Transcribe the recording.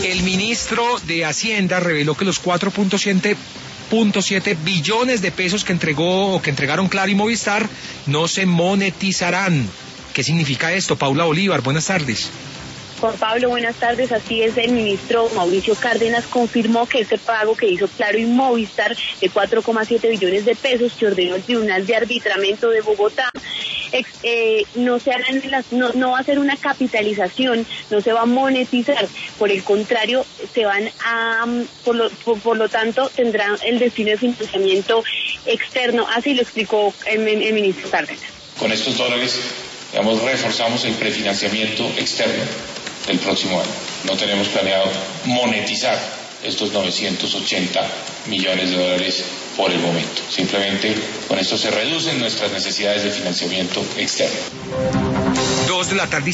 El ministro de Hacienda reveló que los 4.7 billones de pesos que entregó o que entregaron Claro y Movistar no se monetizarán. ¿Qué significa esto? Paula Bolívar, buenas tardes. Juan Pablo, buenas tardes. Así es, el ministro Mauricio Cárdenas confirmó que este pago que hizo Claro y Movistar de 4,7 billones de pesos que ordenó el Tribunal de Arbitramiento de Bogotá no va a ser una capitalización, no se va a monetizar, por el contrario, se van a, por lo tanto, tendrán el destino de financiamiento externo. Así lo explicó el ministro Cárdenas. Con estos dólares, reforzamos el prefinanciamiento externo del próximo año. No tenemos planeado monetizar estos 980 millones de dólares por el momento. Simplemente con esto se reducen nuestras necesidades de financiamiento externo. 2 de la tarde.